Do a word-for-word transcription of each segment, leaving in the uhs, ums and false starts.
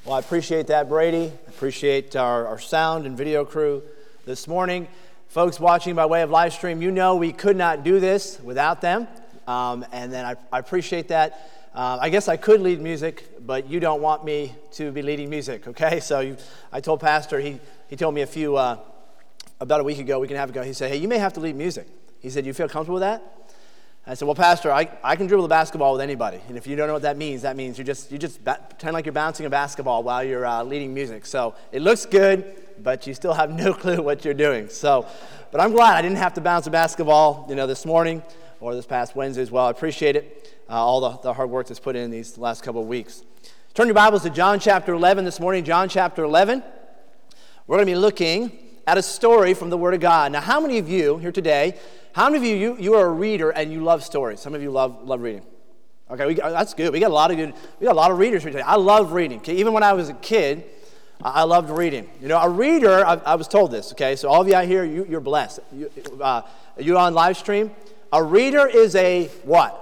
Well, I appreciate that, Brady. I appreciate our, our sound and video crew this morning. Folks watching by way of live stream, you know we could not do this without them. Um, and then I, I appreciate that. Uh, I guess I could lead music, but you don't want me to be leading music, okay? So you, I told Pastor, he, he told me a few, uh, about a week ago, week and a half ago, he said, hey, you may have to lead music. He said, you feel comfortable with that? I said, well, Pastor, I, I can dribble the basketball with anybody. And if you don't know what that means, that means you just you just ba- pretend like you're bouncing a basketball while you're uh, leading music. So it looks good, but you still have no clue what you're doing. So, but I'm glad I didn't have to bounce a basketball, you know, this morning or this past Wednesday as well. I appreciate it, uh, all the, the hard work that's put in these last couple of weeks. Turn your Bibles to John chapter eleven this morning. John chapter eleven. We're going to be looking at a story from the Word of God. Now, how many of you here today, how many of you, you, you are a reader and you love stories? Some of you love love reading. Okay, we, that's good. We got a lot of good, we got a lot of readers here today. I love reading. Okay? Even when I was a kid, I, I loved reading. You know, a reader, I, I was told this, okay? So all of you out here, you, you're blessed. You, uh, you on live stream? A reader is a what?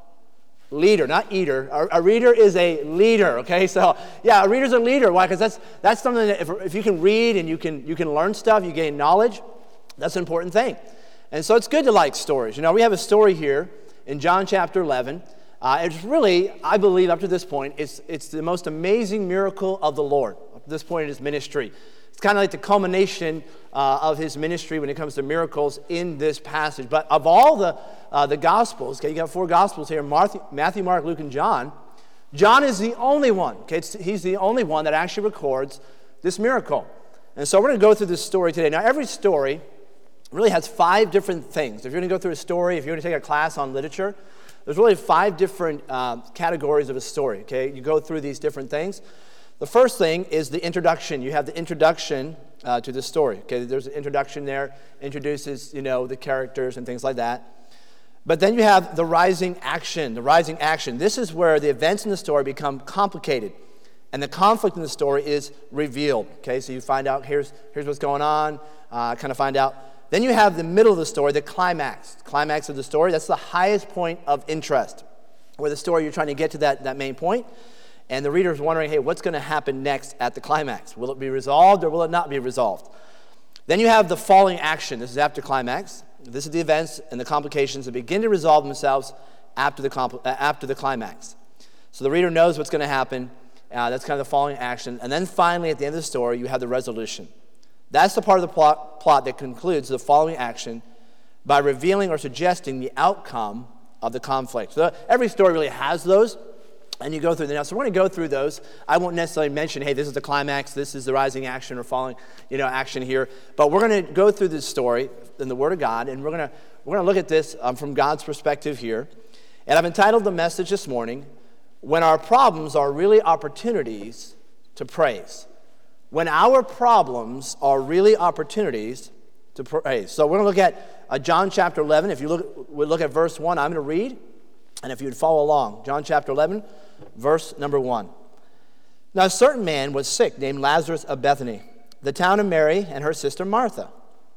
Leader, not eater. A, a reader is a leader, okay? So, yeah, a reader's a leader. Why? Because that's that's something that if, if you can read and you can you can learn stuff, you gain knowledge, that's an important thing. And so it's good to like stories. You know, we have a story here in John chapter eleven. Uh, it's really, I believe, up to this point, it's it's the most amazing miracle of the Lord. Up to this point in his ministry. It's kind of like the culmination uh, of his ministry when it comes to miracles in this passage. But of all the uh, the Gospels, okay, you got four Gospels here, Matthew, Matthew, Mark, Luke, and John. John is the only one, okay, it's, he's the only one that actually records this miracle. And so we're going to go through this story today. Now, every story really has five different things. If you're going to go through a story, if you're going to take a class on literature, there's really five different uh, categories of a story, okay? You go through these different things. The first thing is the introduction. You have the introduction uh, to the story. Okay, there's an introduction there, introduces, you know, the characters and things like that. But then you have the rising action, the rising action. This is where the events in the story become complicated, and the conflict in the story is revealed. Okay, so you find out here's here's what's going on, uh, kind of find out. Then you have the middle of the story, the climax. The climax of the story, that's the highest point of interest, where the story you're trying to get to that, that main point. And the reader is wondering, hey, what's going to happen next at the climax? Will it be resolved or will it not be resolved? Then you have the falling action. This is after climax. This is the events and the complications that begin to resolve themselves after the, compl- after the climax. So the reader knows what's going to happen. Uh, that's kind of the falling action. And then finally, at the end of the story, you have the resolution. That's the part of the plot, plot that concludes the following action by revealing or suggesting the outcome of the conflict. So every story really has those. And you go through them now. So we're going to go through those. I won't necessarily mention, hey, this is the climax, this is the rising action or falling, you know, action here. But we're going to go through this story in the Word of God, and we're going to we're going to look at this um, from God's perspective here. And I've entitled the message this morning, "When Our Problems Are Really Opportunities to Praise." When our problems are really opportunities to praise. So we're going to look at uh, John chapter eleven. If you look, we look at verse one, I'm going to read. And if you'd follow along, John chapter eleven, verse number one. Now a certain man was sick, named Lazarus of Bethany, the town of Mary and her sister Martha.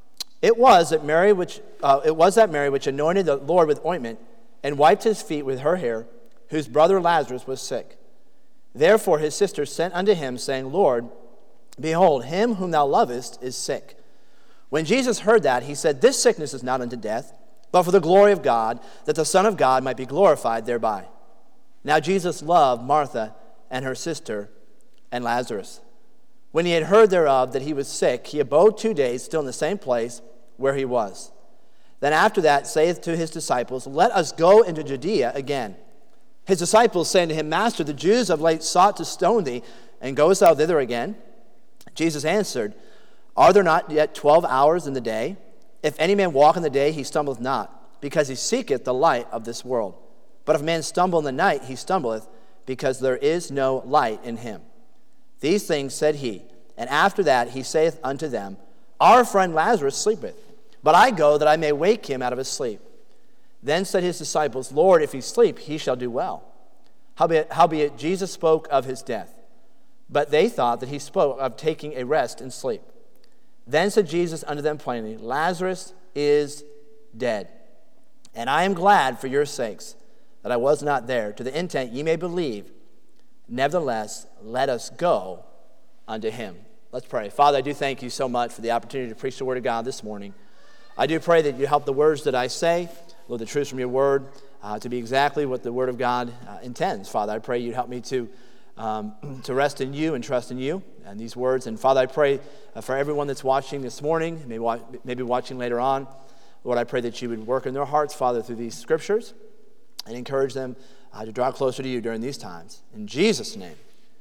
It was that Mary which uh, it was that Mary which anointed the Lord with ointment and wiped his feet with her hair, whose brother Lazarus was sick. Therefore his sister sent unto him, saying, Lord, behold, him whom thou lovest is sick. When Jesus heard that, he said, This sickness is not unto death, but for the glory of God, that the Son of God might be glorified thereby. Now Jesus loved Martha and her sister and Lazarus. When he had heard thereof that he was sick, he abode two days still in the same place where he was. Then after that saith to his disciples, Let us go into Judea again. His disciples saying to him, Master, the Jews of late sought to stone thee, and goest thou thither again? Jesus answered, Are there not yet twelve hours in the day? If any man walk in the day, he stumbleth not, because he seeketh the light of this world. But if a man stumble in the night, he stumbleth, because there is no light in him. These things said he, and after that he saith unto them, Our friend Lazarus sleepeth, but I go that I may wake him out of his sleep. Then said his disciples, Lord, if he sleep, he shall do well. Howbeit, howbeit Jesus spoke of his death, but they thought that he spoke of taking a rest and sleep. Then said Jesus unto them plainly, Lazarus is dead, and I am glad for your sakes that I was not there, to the intent ye may believe. Nevertheless, let us go unto him. Let's pray. Father, I do thank you so much for the opportunity to preach the word of God this morning. I do pray that you help the words that I say, Lord, the truths from your word, uh, to be exactly what the word of God uh, intends. Father, I pray you'd help me to um, to rest in you and trust in you and these words. And Father, I pray uh, for everyone that's watching this morning, maybe, wa- maybe watching later on, Lord, I pray that you would work in their hearts, Father, through these scriptures and encourage them uh, to draw closer to you during these times. In Jesus' name,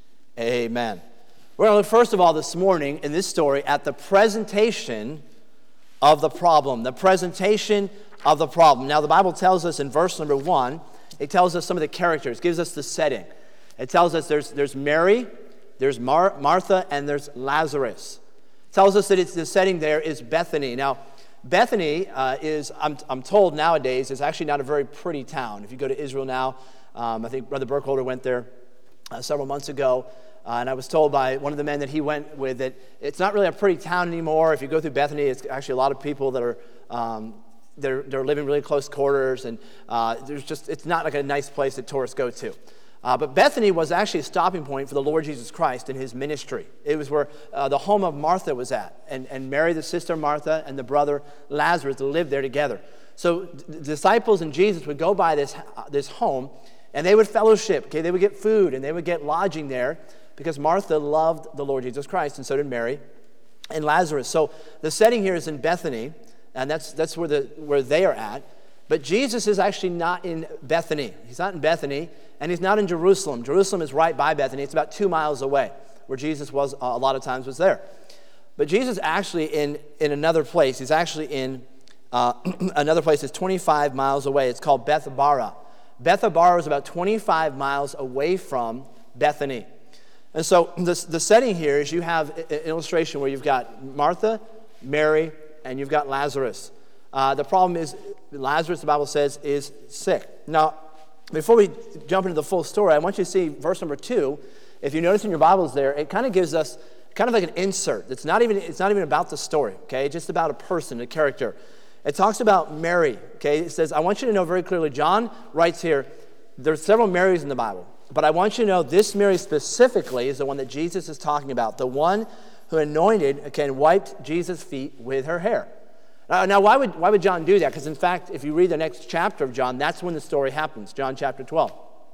amen. We're going to look first of all this morning in this story at the presentation of the problem. The presentation of the problem. Now the Bible tells us in verse number one, it tells us some of the characters, gives us the setting. It tells us there's, there's Mary, there's Mar- Martha, and there's Lazarus. It tells us that it's, the setting there is Bethany. Now Bethany uh, is, I'm, I'm told nowadays, is actually not a very pretty town. If you go to Israel now, um, I think Brother Burkholder went there uh, several months ago. Uh, and I was told by one of the men that he went with that it's not really a pretty town anymore. If you go through Bethany, it's actually a lot of people that are um, they're they're living really close quarters, and uh, there's just it's not like a nice place that tourists go to. Uh, but Bethany was actually a stopping point for the Lord Jesus Christ in his ministry. It was where uh, the home of Martha was at, and and Mary, the sister Martha, and the brother Lazarus lived there together. So the disciples and Jesus would go by this uh, this home, and they would fellowship. Okay, they would get food and they would get lodging there, because Martha loved the Lord Jesus Christ, and so did Mary and Lazarus. So the setting here is in Bethany, and that's that's where the where they are at. But Jesus is actually not in Bethany. He's not in Bethany, and he's not in Jerusalem. Jerusalem is right by Bethany. It's about two miles away, where Jesus was uh, a lot of times was there. But Jesus is actually in, in another place. He's actually in uh, another place that's twenty-five miles away. It's called Bethabara. Bethabara is about twenty-five miles away from Bethany. And so the, the setting here is you have an illustration where you've got Martha, Mary, and you've got Lazarus. Uh, the problem is Lazarus, the Bible says, is sick. Now, before we jump into the full story, I want you to see verse number two. If you notice in your Bibles there, it kind of gives us kind of like an insert. It's not even, it's not even about the story, okay? It's just about a person, a character. It talks about Mary, okay? It says, I want you to know very clearly, John writes here, there's several Marys in the Bible. But I want you to know this Mary specifically is the one that Jesus is talking about, the one who anointed, okay, and wiped Jesus' feet with her hair. Now, now why would why would John do that? Because in fact, if you read the next chapter of John, that's when the story happens, John chapter twelve.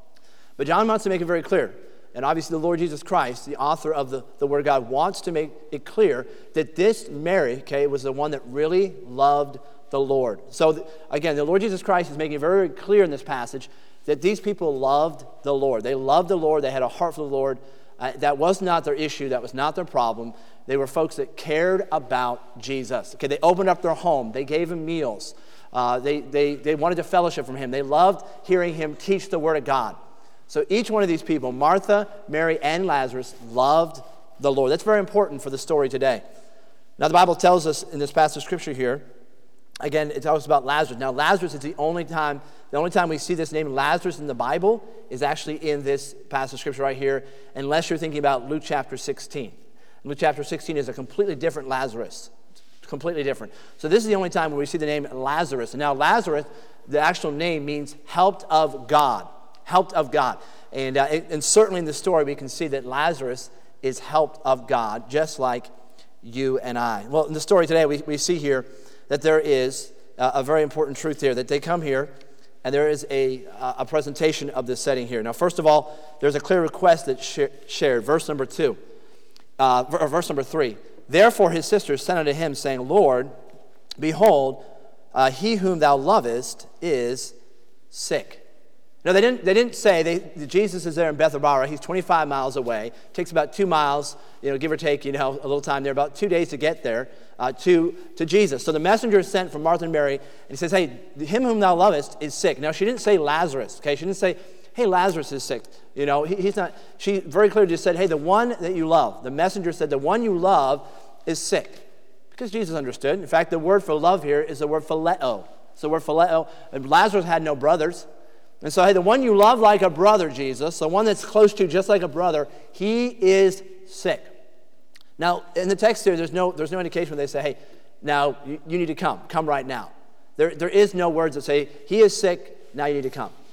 But John wants to make it very clear, and obviously the Lord Jesus Christ, the author of the, the Word of God, wants to make it clear that this Mary, okay, was the one that really loved the Lord. So th- again, the Lord Jesus Christ is making it very clear in this passage that these people loved the Lord. They loved the Lord. They had a heart for the Lord. Uh, that was not their issue. That was not their problem. They were folks that cared about Jesus. Okay, they opened up their home. They gave him meals. Uh, they, they, they wanted to fellowship from him. They loved hearing him teach the Word of God. So each one of these people, Martha, Mary, and Lazarus, loved the Lord. That's very important for the story today. Now the Bible tells us in this passage of Scripture here, again, it tells us about Lazarus. Now, Lazarus is the only time, the only time we see this name Lazarus in the Bible is actually in this passage of Scripture right here, unless you're thinking about Luke chapter sixteen. Luke chapter sixteen is a completely different Lazarus, completely different. So this is the only time where we see the name Lazarus. And now Lazarus, the actual name means helped of God, helped of God. And, uh, it, and certainly in the story we can see that Lazarus is helped of God, just like you and I. Well, in the story today we, we see here that there is uh, a very important truth here, that they come here and there is a, uh, a presentation of this setting here. Now, first of all, there's a clear request that's sh- shared. Verse number two, uh, or verse number three. Therefore his sisters sent unto him, saying, Lord, behold, uh, he whom thou lovest is sick. Now, they didn't, they didn't say, they, Jesus is there in Bethabara. He's twenty-five miles away. It takes about two miles, you know, give or take, you know, a little time there, about two days to get there uh, to, to Jesus. So the messenger is sent from Martha and Mary, and he says, hey, him whom thou lovest is sick. Now, she didn't say Lazarus, okay? She didn't say, hey, Lazarus is sick. You know, he, he's not, she very clearly just said, hey, the one that you love. The messenger said, the one you love is sick. Because Jesus understood. In fact, the word for love here is the word phileo. It's the word phileo. And Lazarus had no brothers. And so, hey, the one you love like a brother, Jesus, the one that's close to you just like a brother, he is sick. Now, in the text here, there's no there's no indication where they say, hey, now you, you need to come. Come right now. There, there is no words that say, he is sick, now you need to come.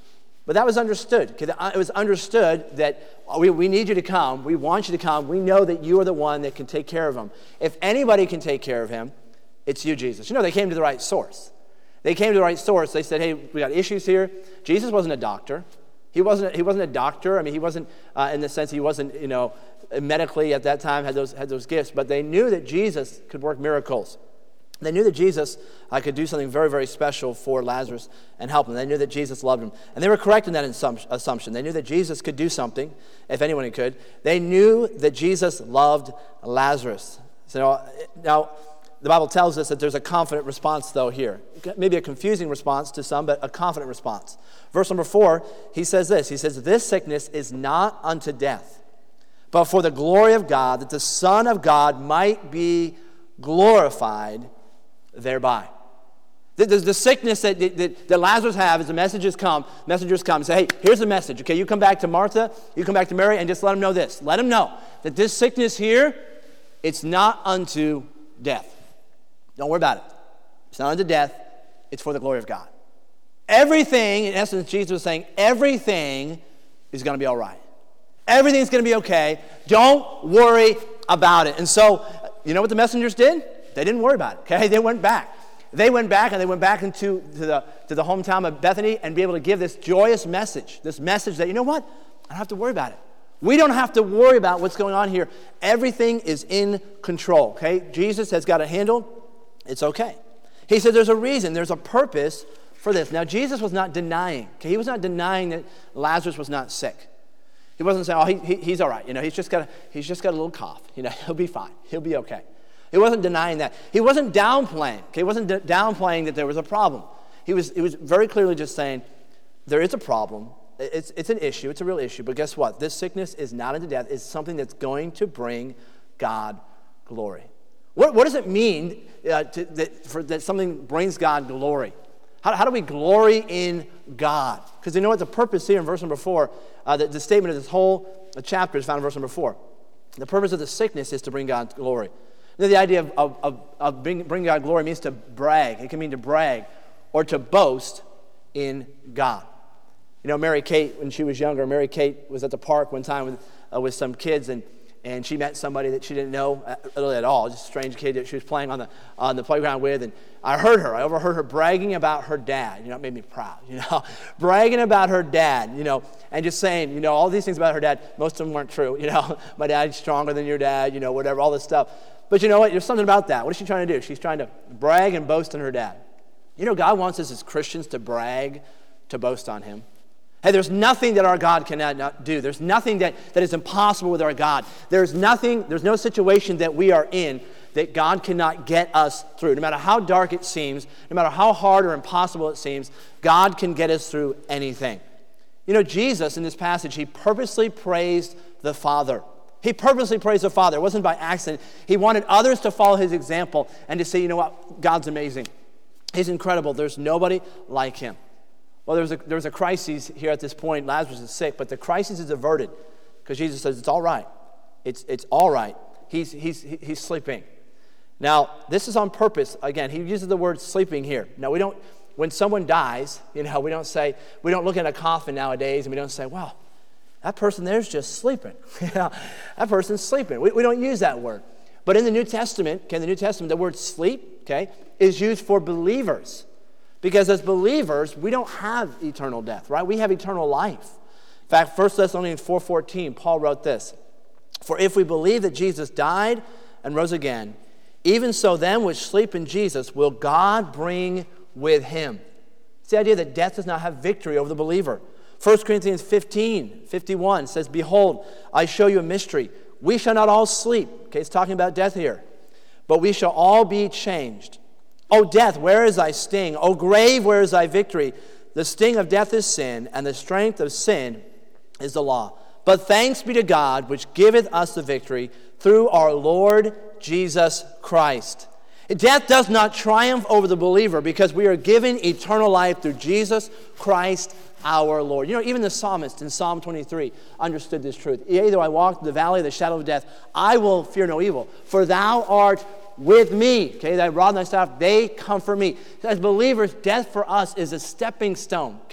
But that was understood. Okay? It was understood that we, we need you to come. We want you to come. We know that you are the one that can take care of him. If anybody can take care of him, it's you, Jesus. You know, they came to the right source. They came to the right source. They said, hey, we got issues here. Jesus wasn't a doctor. He wasn't, he wasn't a doctor. I mean, he wasn't, uh, in the sense he wasn't, you know, medically at that time had those, had those gifts. But they knew that Jesus could work miracles. They knew that Jesus uh, could do something very, very special for Lazarus and help him. They knew that Jesus loved him. And they were correct in that assumption. They knew that Jesus could do something, if anyone could. They knew that Jesus loved Lazarus. So now, the Bible tells us that there's a confident response, though, here. Maybe a confusing response to some, but a confident response. Verse number four, he says this. He says, this sickness is not unto death, but for the glory of God, that the Son of God might be glorified thereby. The, the, the sickness that, that, that Lazarus have is the messages come, messengers come and say, hey, here's the message. Okay, you come back to Martha, you come back to Mary, and just let them know this. Let them know that this sickness here, it's not unto death. Don't worry about it. It's not unto death. It's for the glory of God. Everything, in essence, Jesus was saying, everything is going to be all right. Everything's going to be okay. Don't worry about it. And so, you know what the messengers did? They didn't worry about it, okay? They went back. They went back, and they went back into to the, to the hometown of Bethany and be able to give this joyous message, this message that, you know what? I don't have to worry about it. We don't have to worry about what's going on here. Everything is in control, okay? Jesus has got it handled. It's okay. He said there's a reason, there's a purpose for this. Now, Jesus was not denying. Okay? He was not denying that Lazarus was not sick. He wasn't saying, oh, he, he, he's all right. You know, he's just got a, he's just got a little cough. You know, he'll be fine. He'll be okay. He wasn't denying that. He wasn't downplaying. Okay? He wasn't d- downplaying that there was a problem. He was, he was very clearly just saying, there is a problem. It's, it's an issue. It's a real issue. But guess what? This sickness is not unto death. It's something that's going to bring God glory. What, what does it mean uh, to, that, for, that something brings God glory? How, how do we glory in God? Because you know what the purpose here in verse number four, uh, the, the statement of this whole chapter is found in verse number four. The purpose of the sickness is to bring God glory. You know, the idea of, of, of, of bring, bringing God glory means to brag. It can mean to brag or to boast in God. You know, Mary Kate, when she was younger, Mary Kate was at the park one time with, uh, with some kids, and And she met somebody that she didn't know really at all, just a strange kid that she was playing on the on the playground with. And I heard her. I overheard her bragging about her dad. You know, it made me proud, you know. Bragging about her dad, you know, and just saying, you know, all these things about her dad. Most of them weren't true, you know. My dad's stronger than your dad, you know, whatever, all this stuff. But you know what? There's something about that. What is she trying to do? She's trying to brag and boast on her dad. You know, God wants us as Christians to brag, to boast on him. Hey, there's nothing that our God cannot not do. There's nothing that, that is impossible with our God. There's nothing, there's no situation that we are in that God cannot get us through. No matter how dark it seems, no matter how hard or impossible it seems, God can get us through anything. You know, Jesus, in this passage, he purposely praised the Father. He purposely praised the Father. It wasn't by accident. He wanted others to follow his example and to say, you know what, God's amazing. He's incredible. There's nobody like him. Well, there's a, there's a crisis here at this point. Lazarus is sick, but the crisis is averted because Jesus says, it's all right. It's, it's all right. He's, he's, he's sleeping. Now, this is on purpose. Again, he uses the word sleeping here. Now, we don't, when someone dies, you know, we don't say, we don't look at a coffin nowadays and we don't say, wow, that person there's just sleeping. You know, that person's sleeping. We, we don't use that word. But in the New Testament, okay, in the New Testament, the word sleep, okay, is used for believers. Because as believers, we don't have eternal death, right? We have eternal life. In fact, First Thessalonians four fourteen, Paul wrote this, for if we believe that Jesus died and rose again, even so them which sleep in Jesus will God bring with him. It's the idea that death does not have victory over the believer. First Corinthians fifteen fifty-one says, behold, I show you a mystery. We shall not all sleep. Okay, it's talking about death here. But we shall all be changed. O death, where is thy sting? O grave, where is thy victory? The sting of death is sin, and the strength of sin is the law. But thanks be to God, which giveth us the victory through our Lord Jesus Christ. Death does not triumph over the believer because we are given eternal life through Jesus Christ our Lord. You know, even the psalmist in Psalm twenty-three understood this truth. Yea, though I walk through the valley of the shadow of death, I will fear no evil, for thou art with me. Okay, thy rod and thy staff, they comfort me. As believers, death for us is a stepping stone. Okay,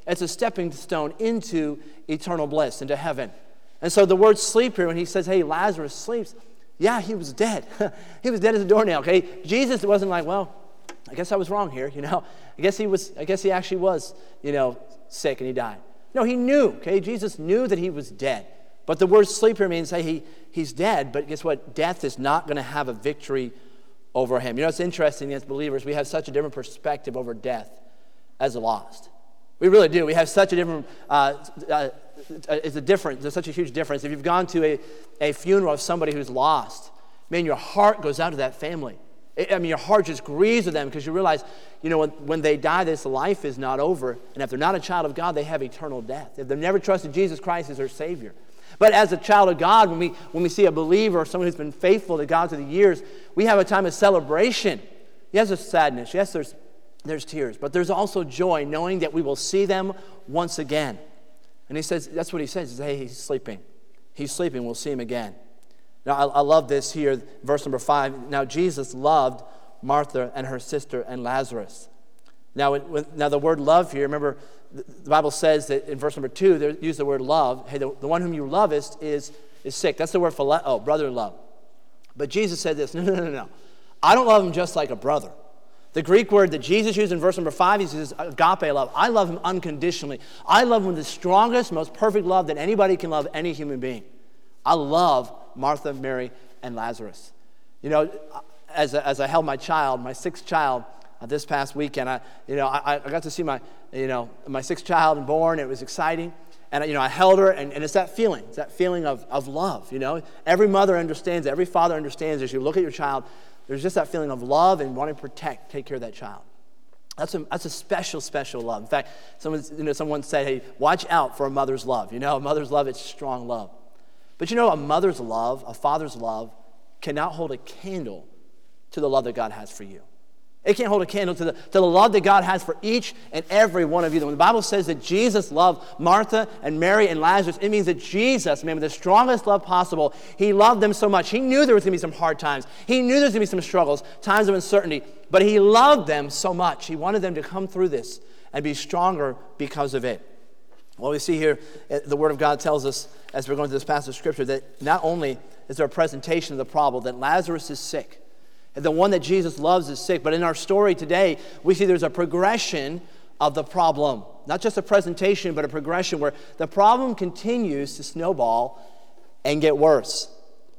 It's a stepping stone into eternal bliss, into heaven. And so the word sleep here, when he says, hey, Lazarus sleeps, yeah, he was dead. He was dead as a doornail, okay? Jesus wasn't like, well, I guess I was wrong here, you know. I guess he was, I guess he actually was, you know, sick and he died. No, he knew, okay? Jesus knew that he was dead. But the word sleep here means, hey, he, he's dead, but guess what? Death is not going to have a victory over him. You know, it's interesting as believers, we have such a different perspective over death as a lost. We really do. We have such a different, uh, uh, it's a difference, there's such a huge difference. If you've gone to a, a funeral of somebody who's lost, man, your heart goes out to that family. I mean, your heart just grieves with them because you realize, you know, when, when they die, this life is not over. And if they're not a child of God, they have eternal death. If they've never trusted Jesus Christ as their Savior. But as a child of God, when we when we see a believer or someone who's been faithful to God through the years, we have a time of celebration. Yes, there's sadness. Yes, there's, there's tears. But there's also joy knowing that we will see them once again. And he says, that's what he says. He says, hey, he's sleeping. He's sleeping. We'll see him again. Now, I, I love this here, verse number five. Now, Jesus loved Martha and her sister and Lazarus. Now, when, now the word love here, remember, the, the Bible says that in verse number two, they use the word love. Hey, the, the one whom you lovest is, is sick. That's the word phileo, brother love. But Jesus said this, no, no, no, no. I don't love him just like a brother. The Greek word that Jesus used in verse number five, he says agape love. I love him unconditionally. I love him with the strongest, most perfect love that anybody can love any human being. I love Martha, Mary, and Lazarus. You know, as, as I held my child, my sixth child, uh, this past weekend, I, you know, I, I got to see my, you know, my sixth child born. It was exciting. And, you know, I held her, and, and it's that feeling. It's that feeling of, of love, you know. Every mother understands, every father understands as you look at your child, there's just that feeling of love and wanting to protect, take care of that child. That's a, that's a special, special love. In fact, someone, you know, someone said, hey, watch out for a mother's love. You know, a mother's love, it's strong love. But you know, a mother's love, a father's love, cannot hold a candle to the love that God has for you. It can't hold a candle to the, to the love that God has for each and every one of you. When the Bible says that Jesus loved Martha and Mary and Lazarus, it means that Jesus, man, with the strongest love possible, he loved them so much. He knew there was going to be some hard times. He knew there was going to be some struggles, times of uncertainty. But he loved them so much. He wanted them to come through this and be stronger because of it. Well, we see here, the Word of God tells us, as we're going through this passage of Scripture, that not only is there a presentation of the problem, that Lazarus is sick, and the one that Jesus loves is sick, but in our story today, we see there's a progression of the problem. Not just a presentation, but a progression where the problem continues to snowball and get worse.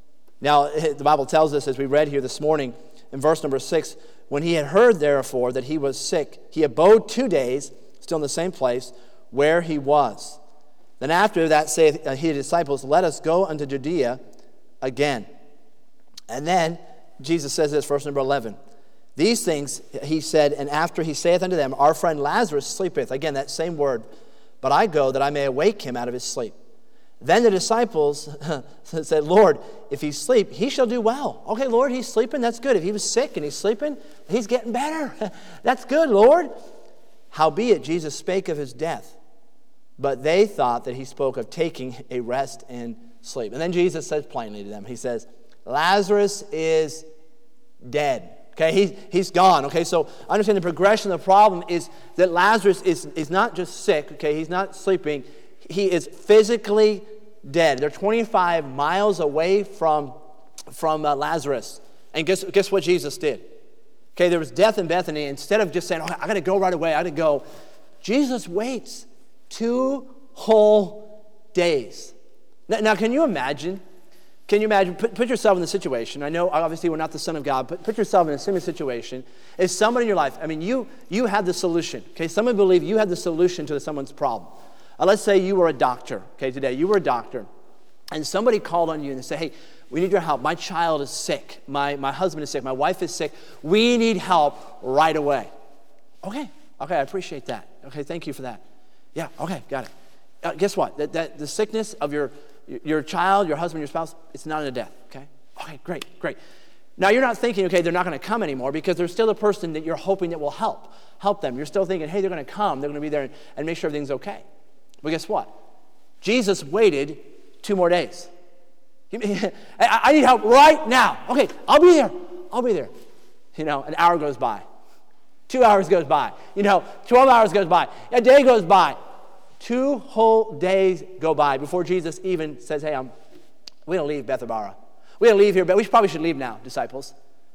Now, the Bible tells us, as we read here this morning, in verse number six, when he had heard, therefore, that he was sick, he abode two days, still in the same place, where he was. Then after that saith he, the disciples, let us go unto Judea again. And then Jesus says this, verse number eleven. These things he said, and after he saith unto them, our friend Lazarus sleepeth. Again, that same word. But I go that I may awake him out of his sleep. Then the disciples said, Lord, if he sleep, he shall do well. Okay, Lord, he's sleeping. That's good. If he was sick and he's sleeping, he's getting better. That's good, Lord. Howbeit, Jesus spake of his death. But they thought that he spoke of taking a rest and sleep. And then Jesus says plainly to them, he says, Lazarus is dead. Okay, he's, he's gone. Okay, so understand the progression of the problem is that Lazarus is, is not just sick. Okay, he's not sleeping. He is physically dead. They're twenty-five miles away from, from uh, Lazarus. And guess, guess what Jesus did? Okay, there was death in Bethany. Instead of just saying, oh, I got to go right away, I got to go, Jesus waits two whole days. Now, now, can you imagine? Can you imagine? Put, put yourself in the situation. I know, obviously, we're not the Son of God, but put yourself in a similar situation. Is somebody in your life, I mean, you you had the solution. Okay, some believe you had the solution to someone's problem. Uh, let's say you were a doctor, okay, today. You were a doctor, and somebody called on you and they said, hey, we need your help. My child is sick. My, my husband is sick. My wife is sick. We need help right away. Okay, okay, I appreciate that. Okay, thank you for that. Yeah, okay, got it. Uh, guess what? That, that the sickness of your your child, your husband, your spouse, it's not a death, okay? Okay, great, great. Now, you're not thinking, okay, they're not going to come anymore because there's still a person that you're hoping that will help, help them. You're still thinking, hey, they're going to come. They're going to be there and, and make sure everything's okay. Well, guess what? Jesus waited two more days. I, I need help right now. Okay, I'll be there. I'll be there. You know, an hour goes by. Two hours goes by. You know, twelve hours goes by. A day goes by. Two whole days go by before Jesus even says, hey, I'm, we're going to leave Bethabara. We're going to leave here, but we probably should leave now, disciples.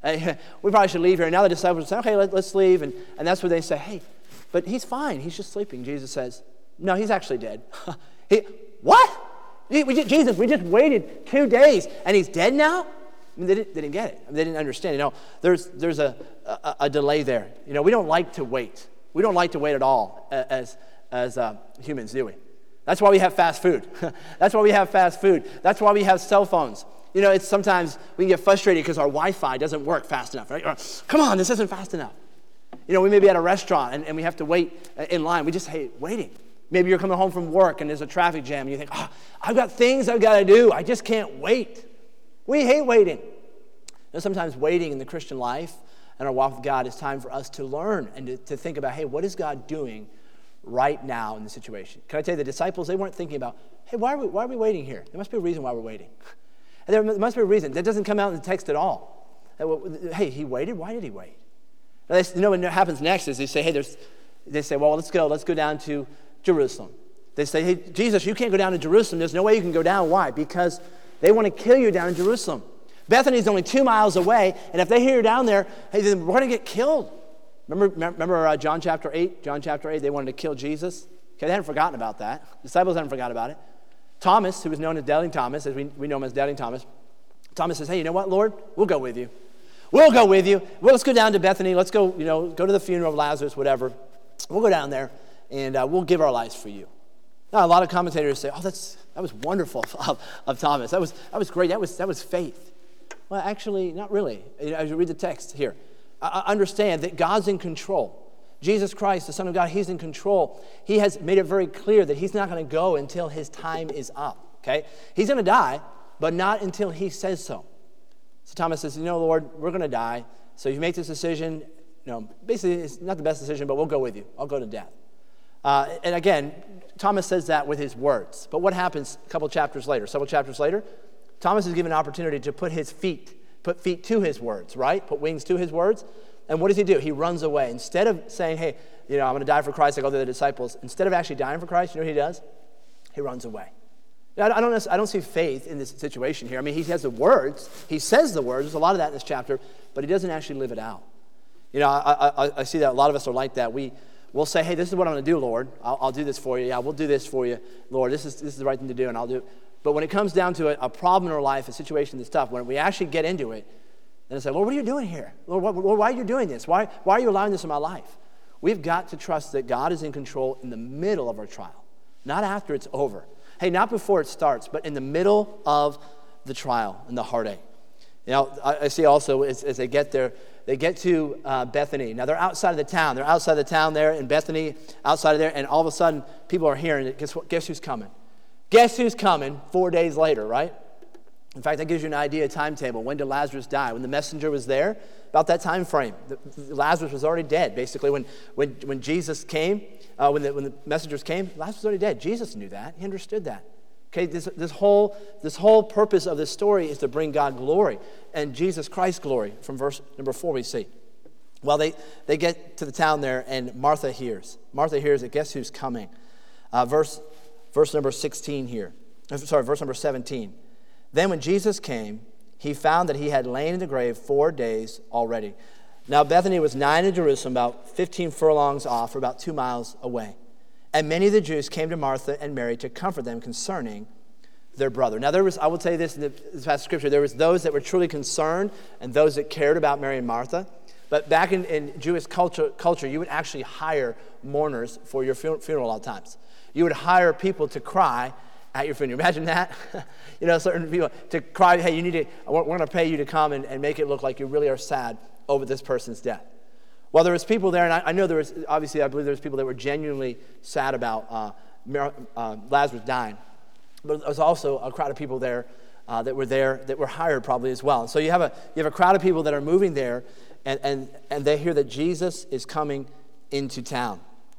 We probably should leave here. And now the disciples say, okay, let, let's leave. And, and that's where they say, hey, but he's fine. He's just sleeping. Jesus says, no, he's actually dead. he, what? We just, Jesus, we just waited two days, and he's dead now? I mean, they didn't, they didn't get it. I mean, they didn't understand. You know, there's, there's a, a, a delay there. You know, we don't like to wait. We don't like to wait at all as, as uh, humans, do we? That's why we have fast food. That's why we have fast food. That's why we have cell phones. You know, it's sometimes we can get frustrated because our Wi-Fi doesn't work fast enough, right? Or, come on, this isn't fast enough. You know, we may be at a restaurant and, and we have to wait in line. We just hate waiting. Maybe you're coming home from work and there's a traffic jam and you think, oh, I've got things I've got to do. I just can't wait. We hate waiting. You know, sometimes waiting in the Christian life and our walk with God is time for us to learn and to, to think about, hey, what is God doing right now in the situation? Can I tell you, the disciples, they weren't thinking about, hey, why are we, why are we waiting here? There must be a reason why we're waiting. And there must be a reason. That doesn't come out in the text at all. Hey, he waited? Why did he wait? Now, they, you know what happens next is they say, hey, there's, they say, well, let's go. Let's go down to Jerusalem. They say, hey, Jesus, you can't go down to Jerusalem. There's no way you can go down. Why? Because they want to kill you down in Jerusalem. Bethany's only two miles away, and if they hear you down there, hey, then we're going to get killed. Remember, remember uh, John chapter eight? John chapter eight, they wanted to kill Jesus. Okay, they hadn't forgotten about that. The disciples hadn't forgotten about it. Thomas, who was known as Doubting Thomas, as we, we know him as Doubting Thomas, Thomas says, hey, you know what, Lord? We'll go with you. We'll go with you. Well, let's go down to Bethany. Let's go, you know, go to the funeral of Lazarus, whatever. We'll go down there, and uh, we'll give our lives for you. Now, a lot of commentators say, oh, that's that was wonderful of, of Thomas. That was that was great. That was that was faith. Well, actually, not really. As you read the text here, I understand that God's in control. Jesus Christ, the Son of God, he's in control. He has made it very clear that he's not going to go until his time is up. Okay, he's going to die, but not until he says so. So Thomas says, you know, Lord, we're going to die. So you make this decision. You know, basically, it's not the best decision, but we'll go with you. I'll go to death. Uh, and again, Thomas says that with his words. But what happens a couple chapters later? Several chapters later, Thomas is given an opportunity to put his feet, put feet to his words, right? Put wings to his words. And what does he do? He runs away. Instead of saying, hey, you know, I'm going to die for Christ like all the other disciples, instead of actually dying for Christ, you know what he does? He runs away. Now, I don't, I don't see faith in this situation here. I mean, he has the words. He says the words. There's a lot of that in this chapter, but he doesn't actually live it out. You know, I, I, I see that a lot of us are like that. We, we'll say, hey, this is what I'm going to do, Lord. I'll, I'll do this for you. Yeah, we'll do this for you, Lord. This is, this is the right thing to do, and I'll do it. But when it comes down to a, a problem in our life, a situation that's tough, when we actually get into it, then it's like, Lord, what are you doing here? Lord, what, Lord, why are you doing this? Why, why are you allowing this in my life? We've got to trust that God is in control in the middle of our trial, not after it's over. Hey, not before it starts, but in the middle of the trial and the heartache. You know, I, I see also as, as they get there, they get to uh, Bethany. Now, they're outside of the town. They're outside of the town there in Bethany, outside of there, and all of a sudden, people are hearing it. Guess what? Guess who's coming? Guess who's coming four days later, right? In fact, that gives you an idea, a timetable. When did Lazarus die? When the messenger was there, about that time frame. The, the, Lazarus was already dead, basically. When when, when Jesus came, uh, when, the, when the messengers came, Lazarus was already dead. Jesus knew that. He understood that. Okay, this, this, whole, this whole purpose of this story is to bring God glory and Jesus Christ glory. From verse number four we see. Well, they, they get to the town there, and Martha hears. Martha hears it. Guess who's coming? Uh, verse, verse number sixteen here. Sorry, verse number seventeen. Then when Jesus came, he found that he had lain in the grave four days already. Now Bethany was nigh to Jerusalem, about fifteen furlongs off, or about two miles away. And many of the Jews came to Martha and Mary to comfort them concerning their brother. Now there was, I will tell you this in the, this passage of Scripture, there was those that were truly concerned and those that cared about Mary and Martha. But back in, in Jewish culture, culture, you would actually hire mourners for your funeral a lot of times. You would hire people to cry at your funeral. Imagine that. You know, certain people to cry, hey, you need to, we're going to pay you to come and, and make it look like you really are sad over this person's death. Well, there was people there, and I, I know there was, obviously, I believe there was people that were genuinely sad about uh, uh, Lazarus dying. But there was also a crowd of people there uh, that were there, that were hired probably as well. And so you have a you have a crowd of people that are moving there, and, and, and they hear that Jesus is coming into town.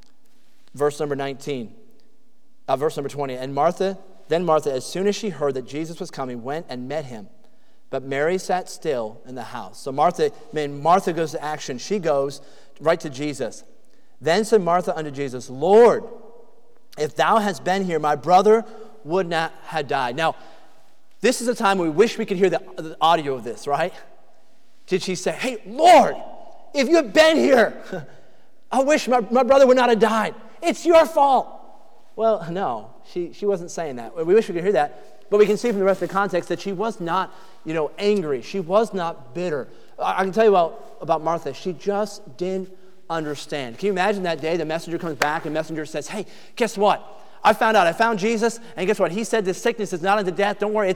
Verse number nineteen, uh, verse number twenty. And Martha, then Martha, as soon as she heard that Jesus was coming, went and met him. But Mary sat still in the house. So Martha, man, Martha goes to action. She goes right to Jesus. Then said Martha unto Jesus, Lord, if thou hadst been here, my brother would not have died. Now, this is a time we wish we could hear the, the audio of this, right? Did she say, hey, Lord, if you had been here, I wish my, my brother would not have died. It's your fault. Well, no, she, she wasn't saying that. We wish we could hear that. But we can see from the rest of the context that she was not, you know, angry. She was not bitter. I, I can tell you about, about Martha. She just didn't understand. Can you imagine that day the messenger comes back and the messenger says, hey, guess what? I found out. I found Jesus, and guess what? He said this sickness is not unto death. Don't worry. It's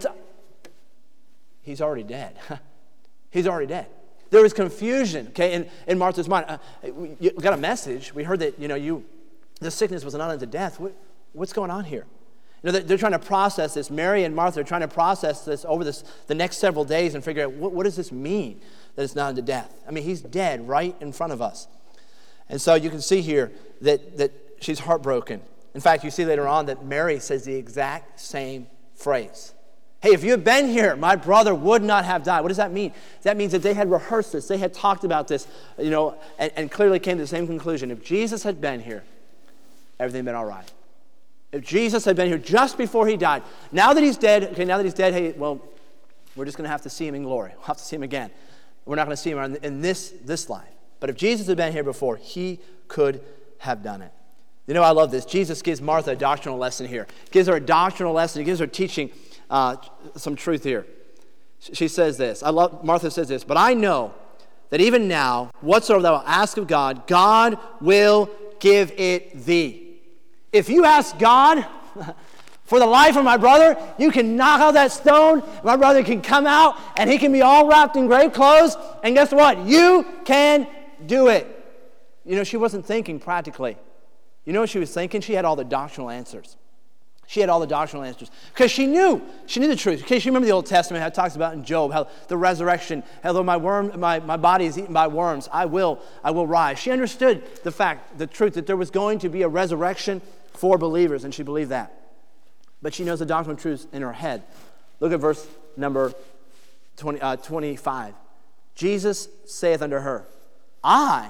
He's already dead. He's already dead. There was confusion, okay, in, in Martha's mind. Uh, we, we got a message. We heard that, you know, you, the sickness was not unto death. What, what's going on here? You know, they're, they're trying to process this. Mary and Martha are trying to process this over this the next several days and figure out what, what does this mean that it's not unto death? I mean, he's dead right in front of us. And so you can see here that, that she's heartbroken. In fact, you see later on that Mary says the exact same phrase. Hey, if you had been here, my brother would not have died. What does that mean? That means that they had rehearsed this. They had talked about this, you know, and, and clearly came to the same conclusion. If Jesus had been here, everything had been all right. If Jesus had been here just before he died, now that he's dead, okay, now that he's dead, hey, well, we're just going to have to see him in glory. We'll have to see him again. We're not going to see him in, in this, this life. But if Jesus had been here before, he could have done it. You know, I love this. Jesus gives Martha a doctrinal lesson here. He gives her a doctrinal lesson. He gives her teaching uh, some truth here. She says this. I love, Martha says this, but I know that even now, whatsoever thou wilt ask of God, God will give it thee. If you ask God for the life of my brother, you can knock out that stone. My brother can come out, and he can be all wrapped in grave clothes. And guess what? You can do it. You know, she wasn't thinking practically. You know what she was thinking? She had all the doctrinal answers. She had all the doctrinal answers. Because she knew. She knew the truth. Okay, she remember the Old Testament, how it talks about in Job, how the resurrection, although my worm, my, my body is eaten by worms, I will, I will rise. She understood the fact, the truth, that there was going to be a resurrection for believers, and she believed that. But she knows the doctrinal truths in her head. Look at verse number twenty, uh, twenty-five. Jesus saith unto her, I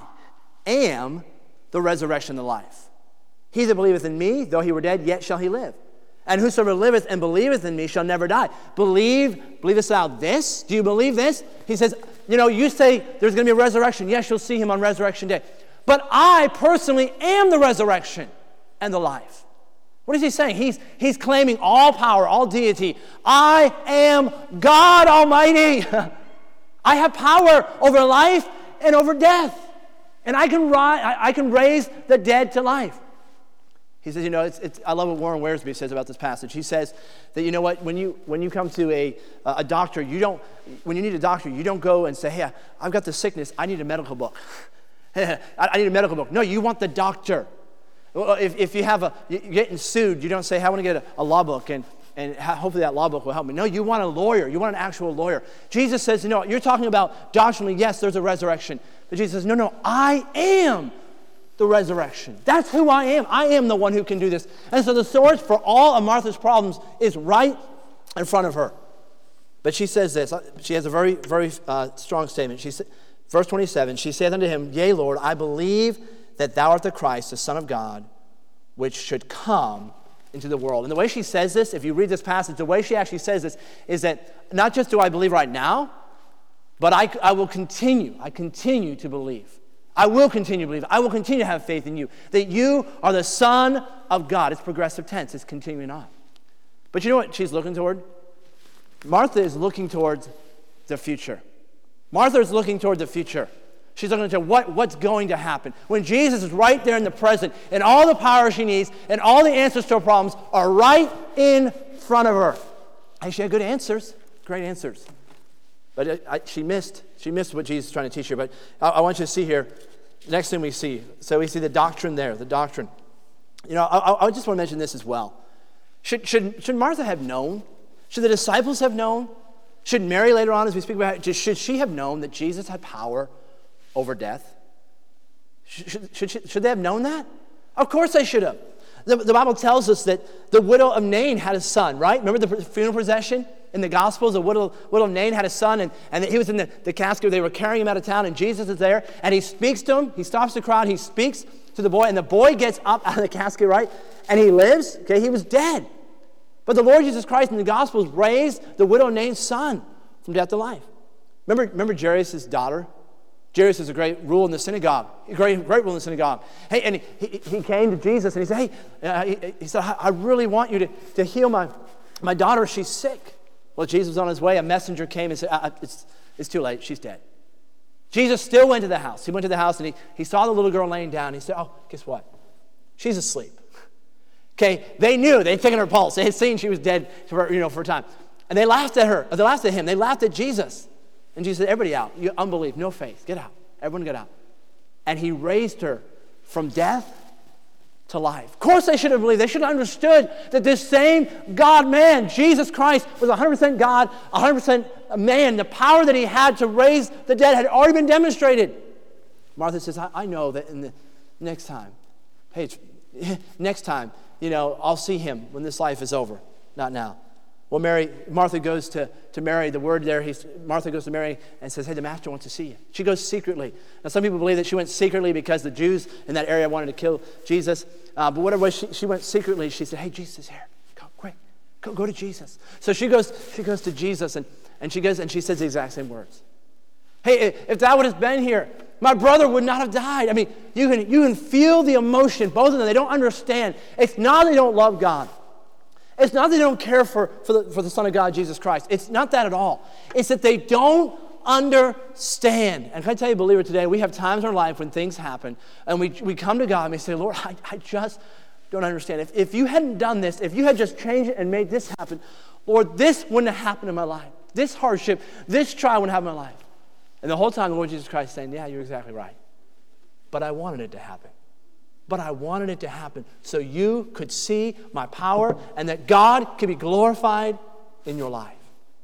am the resurrection and the life. He that believeth in me, though he were dead, yet shall he live. And whosoever liveth and believeth in me shall never die. Believe, believest thou this? Do you believe this? He says, you know, you say there's going to be a resurrection. Yes, you'll see him on resurrection day. But I personally am the resurrection and the life. What is he saying? He's, he's claiming all power, all deity. I am God Almighty. I have power over life and over death. And I can, ri- I, I can raise the dead to life. He says, you know, it's, it's, I love what Warren Wiersbe says about this passage. He says that, you know what, when you when you come to a a doctor, you don't, when you need a doctor, you don't go and say, hey, I've got this sickness, I need a medical book. I, I need a medical book. No, you want the doctor. If, if you have a, you're getting sued, you don't say, hey, I want to get a, a law book, and, and hopefully that law book will help me. No, you want a lawyer. You want an actual lawyer. Jesus says, you know, you're talking about doctrinally, yes, there's a resurrection. But Jesus says, no, no, I am the resurrection. That's who I am. I am the one who can do this. And so the source for all of Martha's problems is right in front of her. But she says this. She has a very, very uh, strong statement. She said, verse twenty-seven, she saith unto him, Yea, Lord, I believe that thou art the Christ, the Son of God, which should come into the world. And the way she says this, if you read this passage, the way she actually says this is that not just do I believe right now, but I, I will continue. I continue to believe. I will continue to believe. I will continue to have faith in you. That you are the Son of God. It's progressive tense. It's continuing on. But you know what she's looking toward? Martha is looking towards the future. Martha is looking toward the future. She's looking to what, what's going to happen. When Jesus is right there in the present, and all the power she needs, and all the answers to her problems are right in front of her. And she had good answers, great answers. But I, I, she missed she missed what Jesus is trying to teach her. But I, I want you to see here, next thing we see. So we see the doctrine there, the doctrine. You know, I, I just want to mention this as well. Should, should, should Martha have known? Should the disciples have known? Should Mary later on, as we speak about it, should she have known that Jesus had power over death? Should, should, should, should they have known that? Of course they should have. The, the Bible tells us that the widow of Nain had a son, right? Remember the funeral procession in the Gospels? The widow, widow of Nain had a son, and, and he was in the, the casket. They were carrying him out of town, and Jesus is there, and he speaks to him. He stops the crowd. He speaks to the boy, and the boy gets up out of the casket, right? And he lives. Okay, he was dead. But the Lord Jesus Christ in the Gospels raised the widow named son from death to life. Remember, remember Jairus' daughter? Jairus is a great rule in the synagogue. Great, great rule in the synagogue. Hey, and he, he, he came to Jesus and he said, hey, uh, he, he said, I, I really want you to, to heal my, my daughter. She's sick. Well, Jesus was on his way. A messenger came and said, uh, it's, it's too late. She's dead. Jesus still went to the house. He went to the house and he, he saw the little girl laying down. He said, oh, guess what? She's asleep. Okay, they knew. They'd taken her pulse. They had seen she was dead for, you know, for a time. And they laughed at her. They laughed at him. They laughed at Jesus. And Jesus said, everybody out. You unbelief, no faith. Get out. Everyone get out. And he raised her from death to life. Of course they should have believed. They should have understood that this same God-man, Jesus Christ, was one hundred percent God, one hundred percent man. The power that he had to raise the dead had already been demonstrated. Martha says, I, I know that in the next time, hey, it's, next time, you know, I'll see him when this life is over. Not now. Well, Mary, Martha goes to, to Mary. The word there, he's, Martha goes to Mary and says, hey, the master wants to see you. She goes secretly. Now, some people believe that she went secretly because the Jews in that area wanted to kill Jesus. Uh, but whatever it was, she, she went secretly. She said, hey, Jesus is here. Go, quick. Go, go to Jesus. So she goes, she goes to Jesus, and, and she goes and she says the exact same words. Hey, if that would have been here, my brother would not have died. I mean, you can, you can feel the emotion. Both of them, they don't understand. It's not they don't love God. It's not that they don't care for, for, the, for the Son of God, Jesus Christ. It's not that at all. It's that they don't understand. And can I tell you, believer, today, we have times in our life when things happen, and we, we come to God and we say, Lord, I, I just don't understand. If, if you hadn't done this, if you had just changed it and made this happen, Lord, this wouldn't have happened in my life. This hardship, this trial wouldn't happen in my life. And the whole time, the Lord Jesus Christ is saying, yeah, you're exactly right. But I wanted it to happen. But I wanted it to happen so you could see my power and that God could be glorified in your life.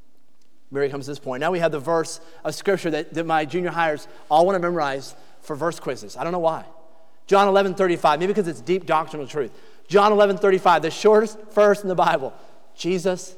Mary comes to this point. Now we have the verse of Scripture that, that my junior hires all want to memorize for verse quizzes. I don't know why. John eleven thirty-five, maybe because it's deep doctrinal truth. John eleven thirty-five, the shortest verse in the Bible. Jesus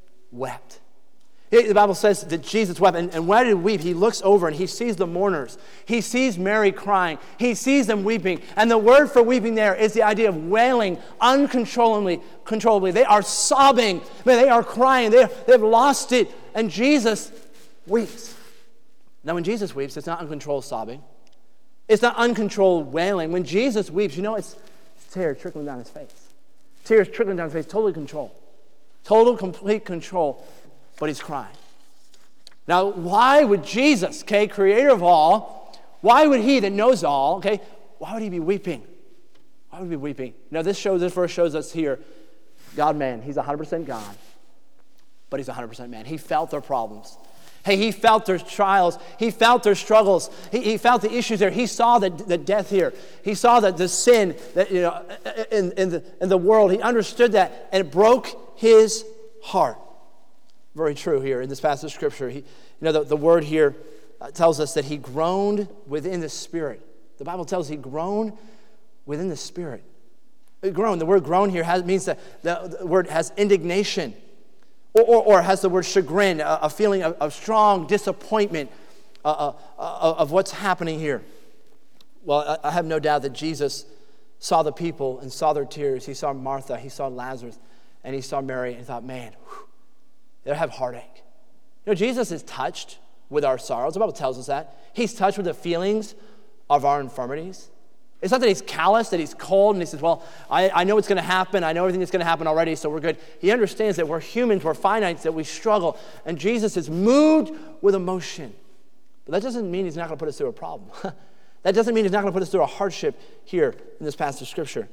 wept. The Bible says that Jesus wept, and, and why did he weep? He looks over and he sees the mourners. He sees Mary crying. He sees them weeping. And the word for weeping there is the idea of wailing uncontrollably. Controllably. They are sobbing. Man, they are crying. They, they've lost it. And Jesus weeps. Now, when Jesus weeps, it's not uncontrolled sobbing. It's not uncontrolled wailing. When Jesus weeps, you know, it's, it's tears trickling down his face. Tears trickling down his face. Totally control. Total, complete control. But he's crying. Now, why would Jesus, okay, creator of all, why would he that knows all, okay, why would he be weeping? Why would he be weeping? Now, this shows, this verse shows us here, God-man, he's one hundred percent God, but he's one hundred percent man. He felt their problems. Hey, he felt their trials. He felt their struggles. He, he felt the issues there. He saw the, the death here. He saw the, the sin that, you know, in, in, the, in the world. He understood that, and it broke his heart. Very true here in this passage of Scripture. He, you know, the, the word here uh, tells us that he groaned within the Spirit. The Bible tells us he groaned within the Spirit. Groan, the word groan here has, means that the, the word has indignation, or, or, or has the word chagrin, a, a feeling of, of strong disappointment uh, uh, uh, of what's happening here. Well, I, I have no doubt that Jesus saw the people and saw their tears. He saw Martha, he saw Lazarus, and he saw Mary, and he thought, man, whew, they have heartache. You know, Jesus is touched with our sorrows. The Bible tells us that. He's touched with the feelings of our infirmities. It's not that he's callous, that he's cold, and he says, well, I, I know what's going to happen. I know everything that's going to happen already, so we're good. He understands that we're humans, we're finites, that we struggle. And Jesus is moved with emotion. But that doesn't mean he's not going to put us through a problem. That doesn't mean he's not going to put us through a hardship here in this passage of Scripture.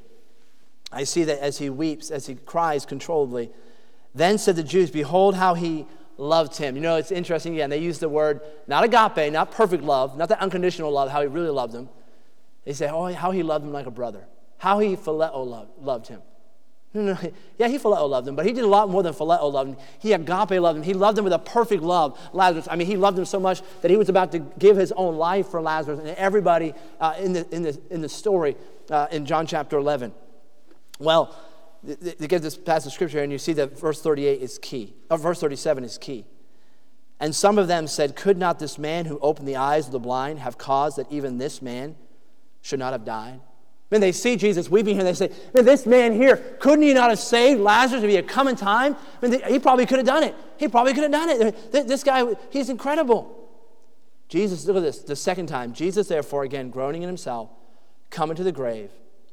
I see that as he weeps, as he cries controllably, then said the Jews, behold how he loved him. You know, it's interesting, again, they use the word, not agape, not perfect love, not that unconditional love, how he really loved him. They say, oh, how he loved him like a brother. How he phileo loved, loved him. No, no, yeah, he phileo loved him, but he did a lot more than phileo loved him. He agape loved him. He loved him with a perfect love. Lazarus, I mean, he loved him so much that he was about to give his own life for Lazarus and everybody uh, in, the, in, the, in the story uh, in John chapter eleven. Well, they give this passage of Scripture, and you see that verse thirty-eight is key. Or verse thirty-seven is key. And some of them said, could not this man who opened the eyes of the blind have caused that even this man should not have died? Man, they see Jesus weeping here, and they say, man, this man here, couldn't he not have saved Lazarus if he had come in time? I mean, he probably could have done it. He probably could have done it. This guy, he's incredible. Jesus, look at this, the second time. Jesus, therefore, again, groaning in himself, coming to the grave.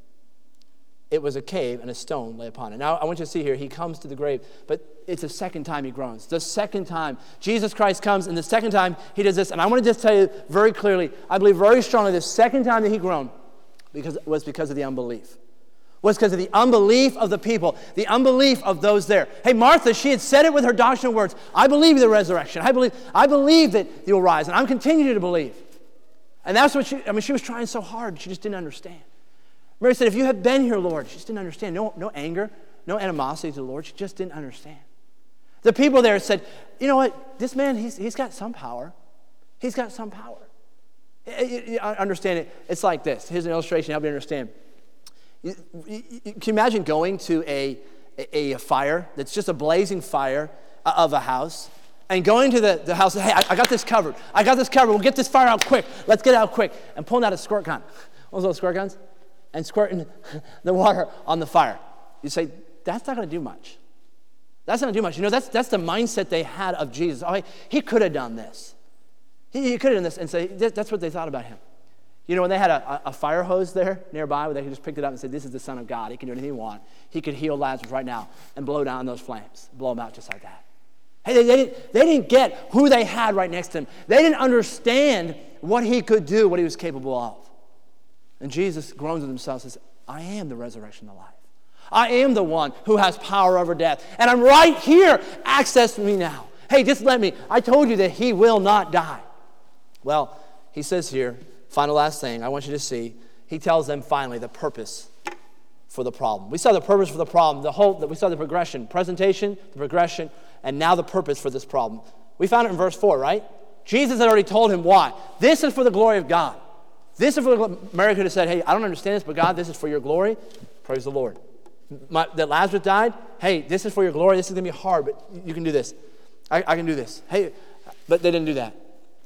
It was a cave, and a stone lay upon it. Now, I want you to see here, he comes to the grave, but it's the second time he groans. The second time. Jesus Christ comes, and the second time he does this. And I want to just tell you very clearly, I believe very strongly, the second time that he groaned because, was because of the unbelief. Was because of the unbelief of the people, the unbelief of those there. Hey, Martha, she had said it with her doctrinal words. I believe the resurrection. I believe, I believe that you'll rise, and I'm continuing to believe. And that's what she, I mean, she was trying so hard. She just didn't understand. Mary said, if you had been here, Lord, she just didn't understand. No, no anger, no animosity to the Lord. She just didn't understand. The people there said, you know what? This man, he's, he's got some power. He's got some power. I understand it. It's like this. Here's an illustration to help you understand. You, you, you, can you imagine going to a, a, a fire that's just a blazing fire of a house and going to the, the house and, hey, I, I got this covered. I got this covered. We'll get this fire out quick. Let's get it out quick. And pulling out a squirt gun. What was those squirt guns? And squirting the water on the fire. You say, that's not going to do much. That's not going to do much. You know, that's, that's the mindset they had of Jesus. Oh, he, he could have done this. He, he could have done this. And say, that's what they thought about him. You know, when they had a, a fire hose there nearby where they could just pick it up and say, this is the Son of God. He can do anything he wants. He could heal Lazarus right now and blow down those flames. Blow them out just like that. Hey, they, they, didn't, they didn't get who they had right next to him. They didn't understand what he could do, what he was capable of. And Jesus groans with himself and says, I am the resurrection and the life. I am the one who has power over death. And I'm right here. Access me now. Hey, just let me. I told you that he will not die. Well, he says here, final last thing I want you to see, he tells them finally the purpose for the problem. We saw the purpose for the problem, the whole, we saw the progression, presentation, the progression, and now the purpose for this problem. We found it in verse four, right? Jesus had already told him why. This is for the glory of God. This is for the, Mary could have said, hey, I don't understand this, but God, this is for your glory. Praise the Lord. My, that Lazarus died, hey, this is for your glory. This is going to be hard, but you can do this. I, I can do this. Hey, but they didn't do that.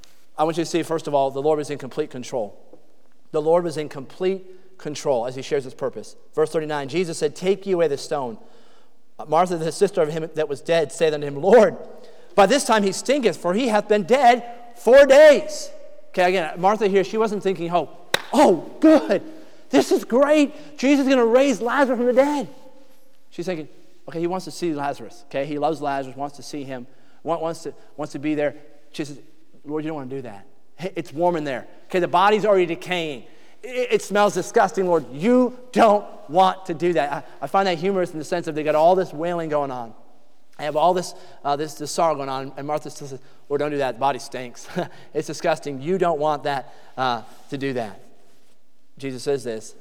I want you to see, first of all, the Lord was in complete control. The Lord was in complete control as he shares his purpose. Verse thirty-nine, Jesus said, take ye away the stone. Martha, the sister of him that was dead, said unto him, Lord, by this time he stinketh, for he hath been dead four days. Okay, again, Martha here, she wasn't thinking, oh, oh, good. This is great. Jesus is going to raise Lazarus from the dead. She's thinking, okay, he wants to see Lazarus. Okay, he loves Lazarus, wants to see him, wants to, wants to be there. She says, Lord, you don't want to do that. It's warm in there. Okay, the body's already decaying. It, it smells disgusting, Lord. You don't want to do that. I, I find that humorous in the sense that they got all this wailing going on. I have all this, uh, this, this sorrow going on, and Martha still says, Lord, don't do that. The body stinks. It's disgusting. You don't want that uh, to do that. Jesus says this.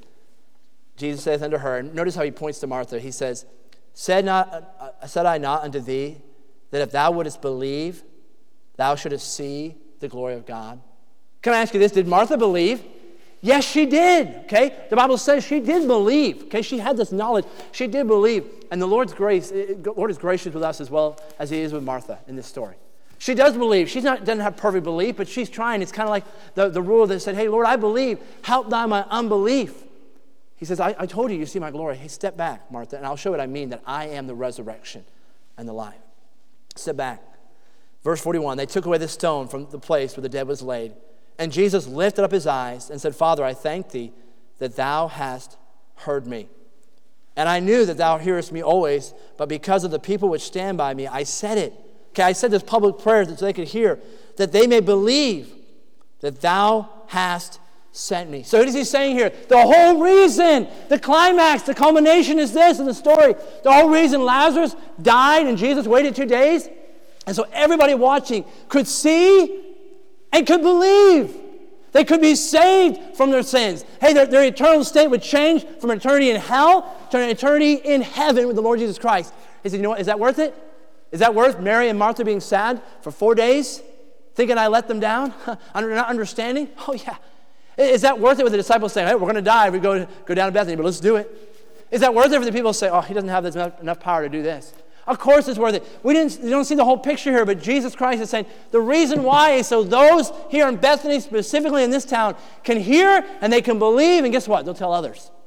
Jesus saith unto her, and notice how he points to Martha. He says, said, not, uh, said I not unto thee that if thou wouldest believe, thou shouldest see the glory of God? Can I ask you this? Did Martha believe? Yes, she did. Okay? The Bible says she did believe. Okay? She had this knowledge. She did believe. And the Lord's grace, the Lord is gracious with us as well as he is with Martha in this story. She does believe. She doesn't have perfect belief, but she's trying. It's kind of like the, the rule that said, hey, Lord, I believe. Help thou my unbelief. He says, I, I told you, you see my glory. Hey, step back, Martha, and I'll show what I mean, that I am the resurrection and the life. Step back. Verse forty-one, they took away the stone from the place where the dead was laid. And Jesus lifted up his eyes and said, Father, I thank thee that thou hast heard me. And I knew that thou hearest me always, but because of the people which stand by me, I said it. Okay, I said this public prayer so they could hear, that they may believe that thou hast sent me. So what is he saying here? The whole reason, the climax, the culmination is this in the story. The whole reason Lazarus died and Jesus waited two days, and so everybody watching could see and could believe. They could be saved from their sins. Hey, their, their eternal state would change from eternity in hell to an eternity in heaven with the Lord Jesus Christ. He said, you know what, is that worth it? Is that worth Mary and Martha being sad for four days, thinking I let them down, not understanding? Oh, yeah. Is that worth it with the disciples saying, hey, we're going to die if we go, go down to Bethany, but let's do it? Is that worth it for the people to say, oh, he doesn't have enough, enough power to do this? Of course it's worth it. We didn't, you don't see the whole picture here, but Jesus Christ is saying the reason why is so those here in Bethany, specifically in this town, can hear and they can believe, and guess what? They'll tell others.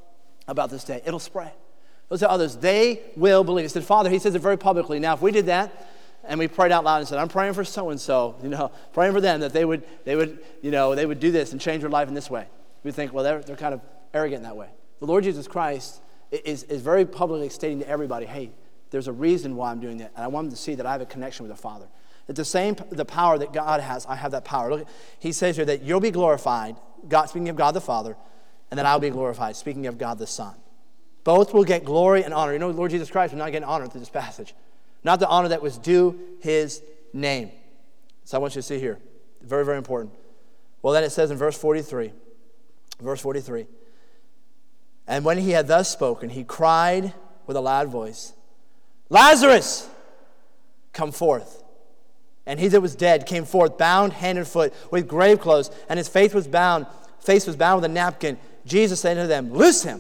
about this day. It'll spread. Those are others. They will believe. He said, Father, he says it very publicly. Now, if we did that and we prayed out loud and said, I'm praying for so-and-so, you know, praying for them that they would, they would, you know, they would do this and change their life in this way. We think, well, they're, they're kind of arrogant in that way. The Lord Jesus Christ is, is very publicly stating to everybody, hey, there's a reason why I'm doing that. And I want them to see that I have a connection with the Father. That the same, the power that God has, I have that power. Look, he says here that you'll be glorified, God, speaking of God the Father, and that I'll be glorified, speaking of God the Son. Both will get glory and honor. You know, Lord Jesus Christ will not get honor through this passage. Not the honor that was due his name. So I want you to see here. Very, very important. Well, then it says in verse forty-three. Verse forty-three. And when he had thus spoken, he cried with a loud voice, Lazarus, come forth. And he that was dead came forth, bound hand and foot, with grave clothes, and his face was bound, face was bound with a napkin. Jesus said to them, loose him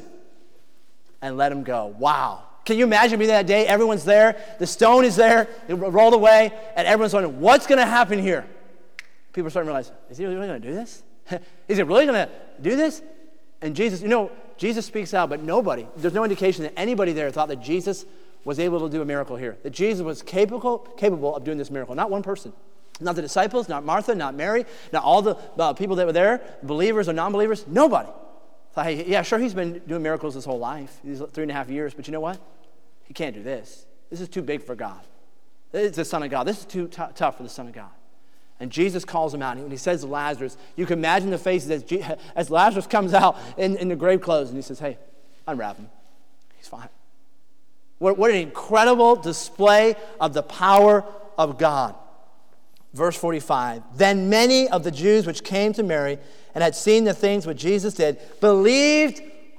and let him go. Wow. Can you imagine being that day? Everyone's there. The stone is there. It rolled away. And everyone's wondering, what's going to happen here? People are starting to realize, is he really going to do this? Is he really going to do this? And Jesus, you know, Jesus speaks out, but nobody, there's no indication that anybody there thought that Jesus was able to do a miracle here. That Jesus was capable, capable of doing this miracle. Not one person. Not the disciples, not Martha, not Mary, not all the uh, people that were there, believers or non-believers. Nobody. Thought, hey, yeah, sure, he's been doing miracles his whole life, these three and a half years, but you know what? He can't do this. This is too big for God. This is the Son of God. This is too t- tough for the Son of God. And Jesus calls him out. And when he says to Lazarus, you can imagine the faces as, G- as Lazarus comes out in, in the grave clothes, and he says, hey, unwrap him. He's fine. What, what an incredible display of the power of God. Verse forty-five, then many of the Jews which came to Mary and had seen the things which Jesus did believed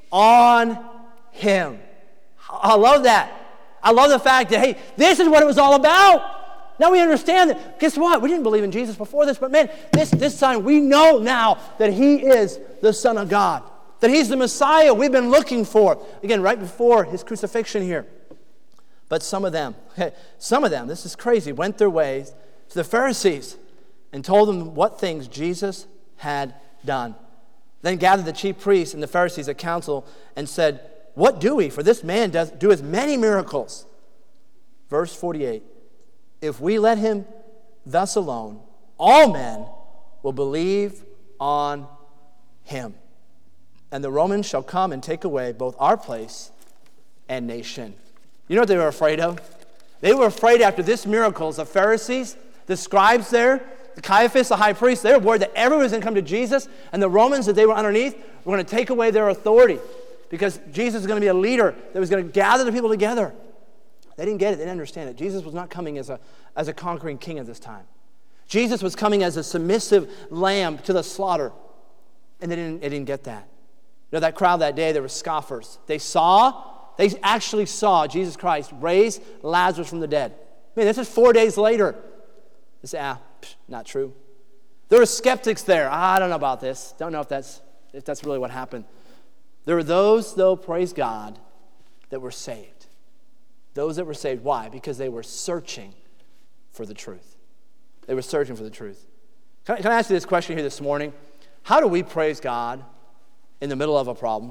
on him. I love that. I love the fact that, hey, this is what it was all about. Now we understand that. Guess what? We didn't believe in Jesus before this, but man, this, this time we know now that he is the Son of God, that he's the Messiah we've been looking for. Again, right before his crucifixion here. But some of them, some of them, this is crazy, went their ways to the Pharisees and told them what things Jesus had done. Then gathered the chief priests and the Pharisees at council and said, what do we? For this man does do as many miracles. Verse forty-eight. If we let him thus alone, all men will believe on him. And the Romans shall come and take away both our place and nation. You know what they were afraid of? They were afraid after this miracle, the Pharisees, the scribes there, the Caiaphas, the high priest, they were worried that everyone was going to come to Jesus, and the Romans that they were underneath were going to take away their authority because Jesus was going to be a leader that was going to gather the people together. They didn't get it. They didn't understand it. Jesus was not coming as a, as a conquering king at this time. Jesus was coming as a submissive lamb to the slaughter, and they didn't, they didn't get that. You know, that crowd that day, there were scoffers. They saw, they actually saw Jesus Christ raise Lazarus from the dead. I mean, this is four days later. They say, ah, psh, not true. There were skeptics there. Ah, I don't know about this. Don't know if that's if that's really what happened. There were those, though, praise God, that were saved. Those that were saved. Why? Because they were searching for the truth. They were searching for the truth. Can I, can I ask you this question here this morning? How do we praise God in the middle of a problem?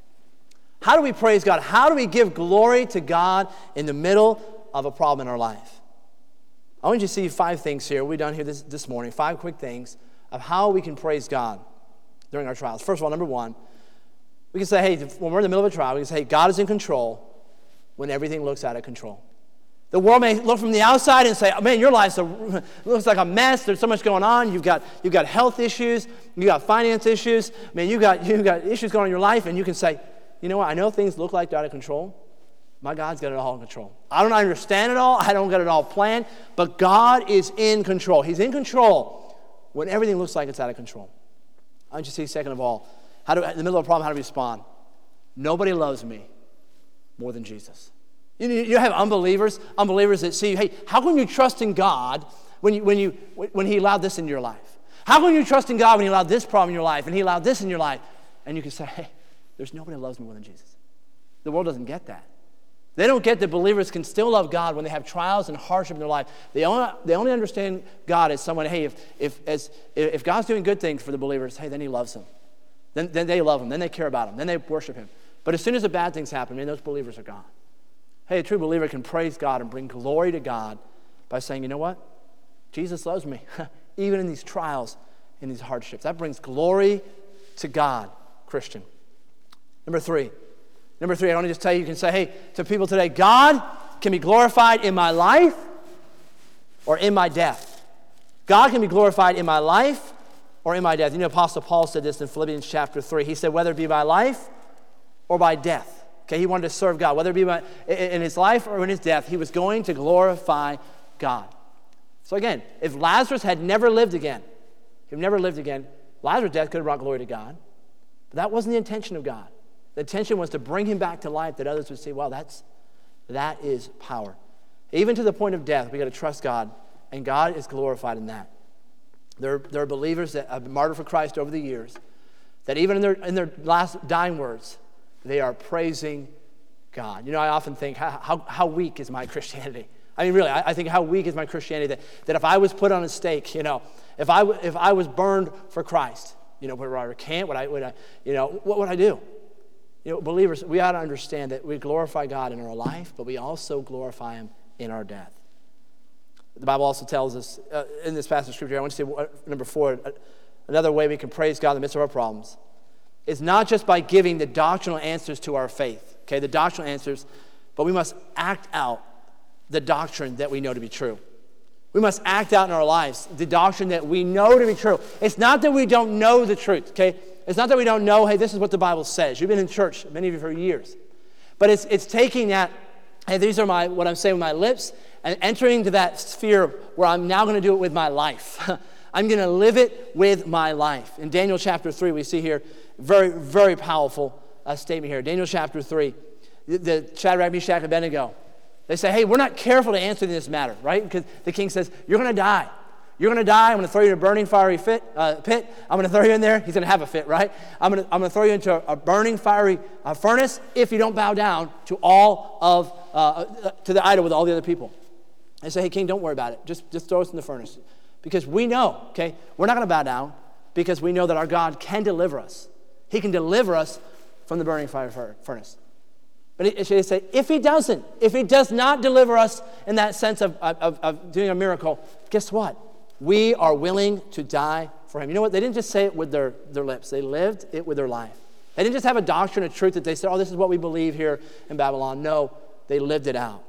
How do we praise God? How do we give glory to God in the middle of a problem in our life? I want you to see five things here. We've done here this, this morning. Five quick things of how we can praise God during our trials. First of all, number one, we can say, hey, when we're in the middle of a trial, we can say, hey, God is in control when everything looks out of control. The world may look from the outside and say, oh, man, your life looks like a mess. There's so much going on. You've got, you've got health issues. You've got finance issues. I mean, you've got, you've got issues going on in your life, and you can say, you know what? I know things look like they're out of control. My God's got it all in control. I don't understand it all. I don't get it all planned. But God is in control. He's in control when everything looks like it's out of control. I want you to see, second of all, how do, in the middle of a problem, how to respond. Nobody loves me more than Jesus. You, you have unbelievers, unbelievers that see, hey, how can you trust in God when, you, when, you, when He allowed this in your life? How can you trust in God when He allowed this problem in your life and He allowed this in your life? And you can say, hey, there's nobody that loves me more than Jesus. The world doesn't get that. They don't get that believers can still love God when they have trials and hardship in their life. They only, they only understand God as someone, hey, if, if, as, if God's doing good things for the believers, hey, then He loves them. Then, then they love Him. Then they care about Him. Then they worship Him. But as soon as the bad things happen, man, those believers are gone. Hey, a true believer can praise God and bring glory to God by saying, you know what? Jesus loves me, even in these trials, in these hardships. That brings glory to God, Christian. Number three. Number three, I want to just tell you, you can say, hey, to people today, God can be glorified in my life or in my death. God can be glorified in my life or in my death. You know, Apostle Paul said this in Philippians chapter three. He said, whether it be by life or by death. Okay, he wanted to serve God. Whether it be by, in his life or in his death, he was going to glorify God. So again, if Lazarus had never lived again, if he never lived again, Lazarus' death could have brought glory to God. But that wasn't the intention of God. The intention was to bring him back to life, that others would say, wow, that's, that is power. Even to the point of death, we got to trust God, and God is glorified in that. There, there are believers that have been martyred for Christ over the years, that even in their, in their last dying words, they are praising God. You know, I often think, how, how, how weak is my Christianity? I mean, really, I, I think how weak is my Christianity that, that if I was put on a stake, you know, if I, if I was burned for Christ, you know, would I recant? Would I, would I, you know, what would I do? You know, believers, we ought to understand that we glorify God in our life, but we also glorify him in our death. The Bible also tells us uh, in this passage of Scripture, I want to say uh, number four, uh, another way we can praise God in the midst of our problems is not just by giving the doctrinal answers to our faith, okay, the doctrinal answers, but we must act out the doctrine that we know to be true. We must act out in our lives the doctrine that we know to be true. It's not that we don't know the truth, okay? It's not that we don't know, hey, this is what the Bible says. You've been in church, many of you, for years. But it's it's taking that, hey, these are my what I'm saying with my lips, and entering into that sphere where I'm now going to do it with my life. I'm going to live it with my life. In Daniel chapter three, we see here, very, very powerful uh, statement here. Daniel chapter three, the, the Shadrach, Meshach, and Abednego, they say, hey, we're not careful to answer this matter, right? Because the king says, you're going to die. You're going to die. I'm going to throw you in a burning fiery fit, uh, pit. I'm going to throw you in there. He's going to have a fit, right? I'm going to, I'm going to throw you into a, a burning fiery uh, furnace if you don't bow down to all of, uh, to the idol with all the other people. They say, hey, king, don't worry about it. Just, just throw us in the furnace. Because we know, okay, we're not going to bow down because we know that our God can deliver us. He can deliver us from the burning fire furnace. But it should say, if he doesn't, if he does not deliver us in that sense of, of, of doing a miracle, guess what? We are willing to die for him. You know what? They didn't just say it with their, their lips. They lived it with their life. They didn't just have a doctrine of truth that they said, oh, this is what we believe here in Babylon. No, they lived it out.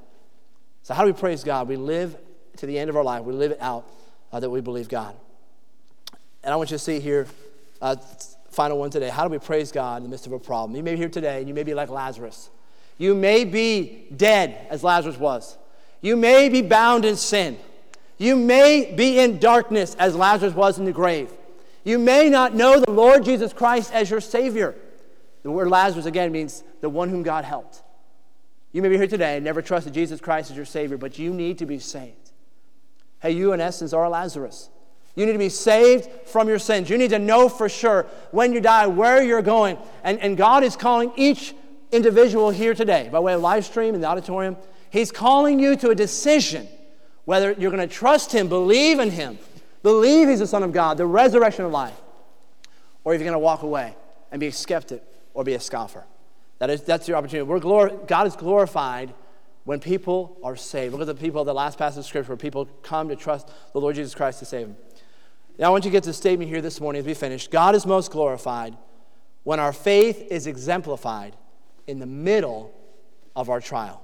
So how do we praise God? We live to the end of our life. We live it out uh, that we believe God. And I want you to see here, uh, final one today. How do we praise God in the midst of a problem? You may be here today and you may be like Lazarus. You may be dead as Lazarus was. You may be bound in sin. You may be in darkness as Lazarus was in the grave. You may not know the Lord Jesus Christ as your Savior. The word Lazarus, again, means the one whom God helped. You may be here today and never trusted Jesus Christ as your Savior, but you need to be saved. Hey, you in essence are Lazarus. You need to be saved from your sins. You need to know for sure when you die where you're going. And, and God is calling each individual here today, by way of live stream in the auditorium, he's calling you to a decision whether you're going to trust him, believe in him, believe he's the Son of God, the resurrection of life, or if you're going to walk away and be a skeptic or be a scoffer. That is, that's your opportunity. We're glor- God is glorified when people are saved. Look at the people of the last passage of Scripture where people come to trust the Lord Jesus Christ to save them. Now I want you to get to the statement here this morning as we finish. God is most glorified when our faith is exemplified in the middle of our trial.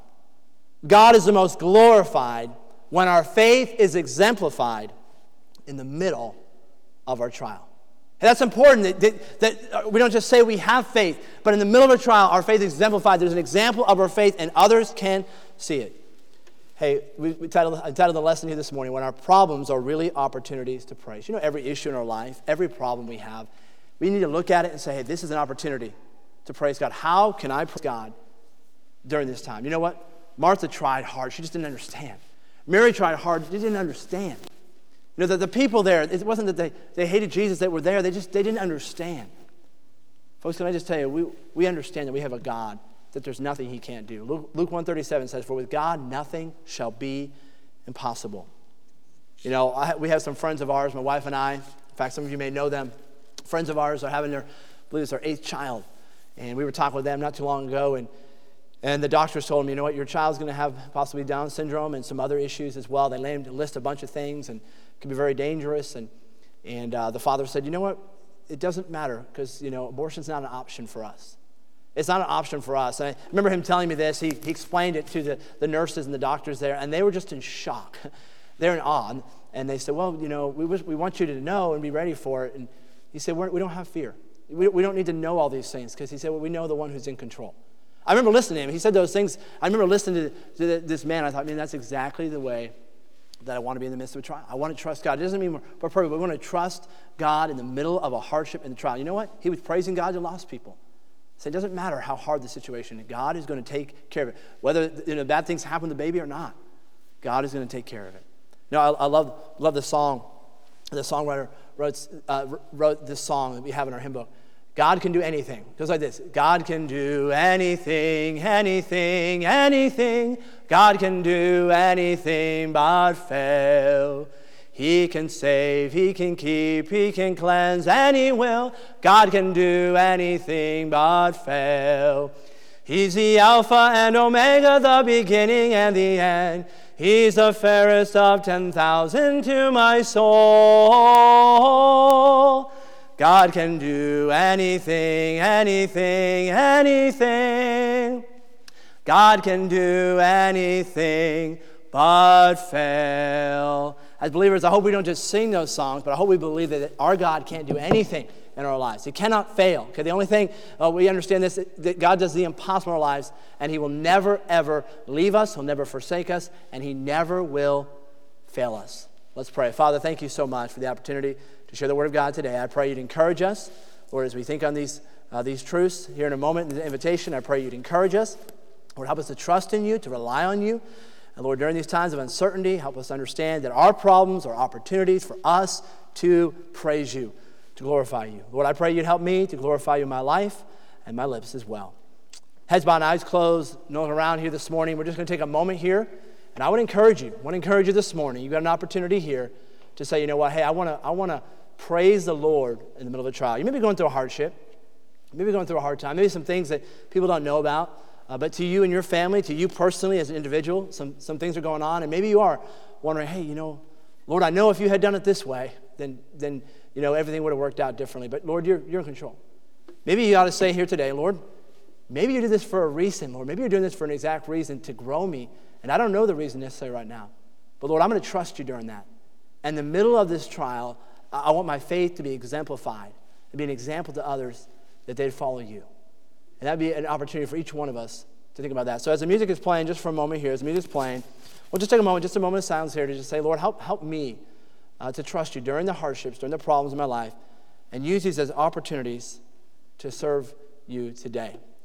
God is the most glorified when our faith is exemplified in the middle of our trial. And that's important that, that, that we don't just say we have faith, but in the middle of a trial, our faith is exemplified. There's an example of our faith, and others can see it. Hey, we, we titled, I titled the lesson here this morning, when our problems are really opportunities to praise. You know, every issue in our life, every problem we have, we need to look at it and say, hey, this is an opportunity to praise God. How can I praise God during this time? You know what? Martha tried hard. She just didn't understand. Mary tried hard. She didn't understand. You know, the, the people there, it wasn't that they, they hated Jesus that were there. They just they didn't understand. Folks, can I just tell you, we, we understand that we have a God, that there's nothing he can't do. Luke, Luke one thirty-seven says, for with God, nothing shall be impossible. You know, I, we have some friends of ours, my wife and I. In fact, some of you may know them. Friends of ours are having their, I believe it's their eighth child. And we were talking with them not too long ago, and And the doctors told him, you know what, your child's going to have possibly Down syndrome and some other issues as well. They named a list a bunch of things and it can be very dangerous. And and uh, the father said, you know what, it doesn't matter because, you know, abortion's not an option for us. It's not an option for us. And I remember him telling me this. He, he explained it to the, the nurses and the doctors there, and they were just in shock. They're in awe. And they said, well, you know, we, wish, we want you to know and be ready for it. And he said, We're, we don't have fear. We, we don't need to know all these things because he said, well, we know the one who's in control. I remember listening to him. He said those things. I remember listening to, to this man. I thought, man, that's exactly the way that I want to be in the midst of a trial. I want to trust God. It doesn't mean we're, we're perfect, but we want to trust God in the middle of a hardship in the trial. You know what? He was praising God to lost people. So it doesn't matter how hard the situation is. God is going to take care of it. Whether you know, bad things happen to the baby or not, God is going to take care of it. No, I, I love love the song. The songwriter wrote, uh, wrote this song that we have in our hymn book. God can do anything. It goes like this. God can do anything, anything, anything. God can do anything but fail. He can save, he can keep, he can cleanse, and he will. God can do anything but fail. He's the Alpha and Omega, the beginning and the end. He's the fairest of ten thousand to my soul. God can do anything, anything, anything. God can do anything but fail. As believers, I hope we don't just sing those songs, but I hope we believe that our God can't do anything in our lives. He cannot fail. Okay, the only thing uh, we understand this that God does the impossible in our lives, and he will never, ever leave us. He'll never forsake us, and he never will fail us. Let's pray. Father, thank you so much for the opportunity to share the word of God today. I pray you'd encourage us, Lord, as we think on these uh, these truths here in a moment in the invitation. I pray you'd encourage us. Lord, help us to trust in you, to rely on you. And Lord, during these times of uncertainty, help us understand that our problems are opportunities for us to praise you, to glorify you. Lord, I pray you'd help me to glorify you in my life and my lips as well. Heads bowed and eyes closed, no one around here this morning. We're just going to take a moment here, and I would encourage you, I want to encourage you this morning. You've got an opportunity here to say, you know what, hey, I want to I want to praise the Lord in the middle of a trial. You may be going through a hardship, maybe going through a hard time, maybe some things that people don't know about. Uh, but to you and your family, to you personally as an individual, some, some things are going on, and maybe you are wondering, hey, you know, Lord, I know if you had done it this way, then, then you know, everything would have worked out differently. But Lord, you're, you're in control. Maybe you ought to say here today, Lord, maybe you did this for a reason, Lord. Maybe you're doing this for an exact reason to grow me, and I don't know the reason necessarily right now. But Lord, I'm going to trust you during that. And in the middle of this trial, I, I want my faith to be exemplified, to be an example to others that they'd follow you. And that'd be an opportunity for each one of us to think about that. So as the music is playing, just for a moment here, as the music is playing, we'll just take a moment, just a moment of silence here to just say, Lord, help help me uh, to trust you during the hardships, during the problems in my life, and use these as opportunities to serve you today.